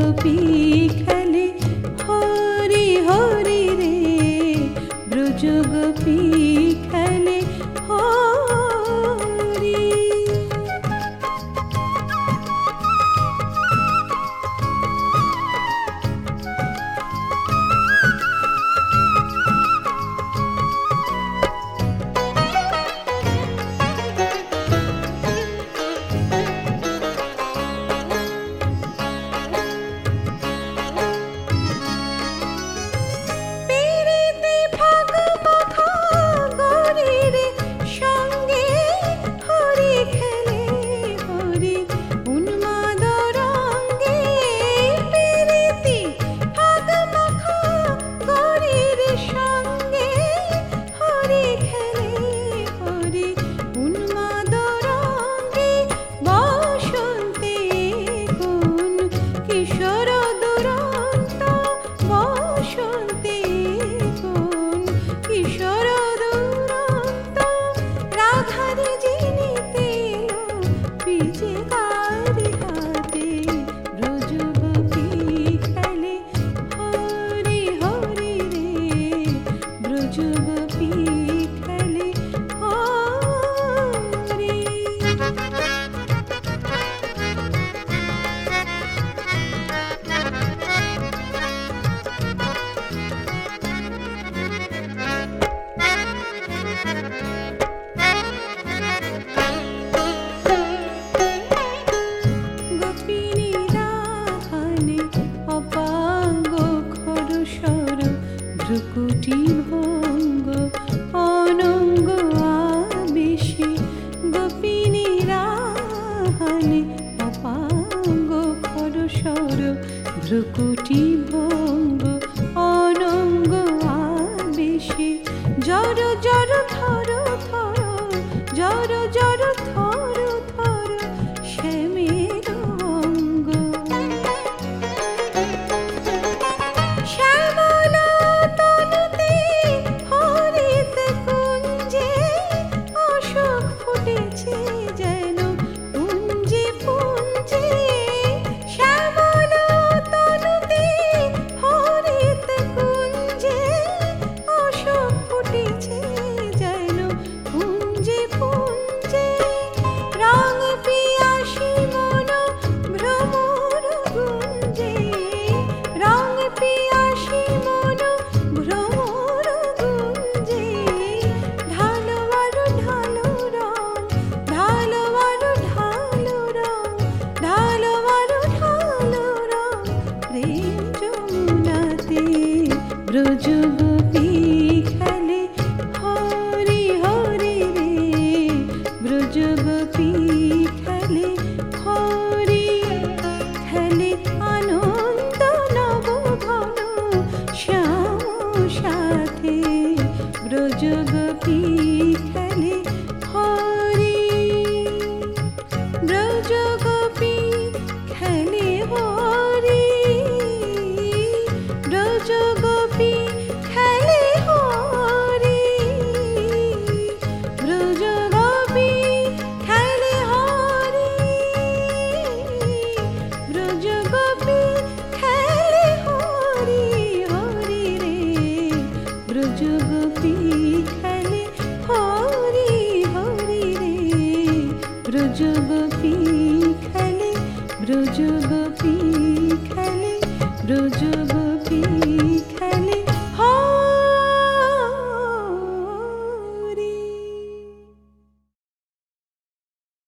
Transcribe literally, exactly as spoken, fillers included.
গোপী খেলে হরি হরি রে, ব্রজ গোপী খেলে হরি। ভ্রুকুটি ভঙ্গ অনঙ্গ আবেশে, গোপিনী রাহানে অপাঙ্গ খরস্বর ভ্রুকুটি ভঙ্গ অনঙ্গ আবেশে, জর জর থর থর জর জর থর থর শ্যামের অঙ্গ। ব্রজ গোপী খেলে হরি হরি রে, ব্রজ গোপী খেলে হরি, খেলে আনন্দ নব ঘন শ্যাম সাথে, ব্রজ গোপী খেলে হরি, ব্রজ গোপী খেলে হরি, ব্রজ গোপী খেলে হরি, ব্রজ গোপী খেলে হরি, ব্রজ গোপী খেলে হরি হরি রে, ব্রজ গোপী খেলে হরি হরি রে, ব্রজ গোপী খেলে, ব্রজ গোপী খেলে, ব্রজ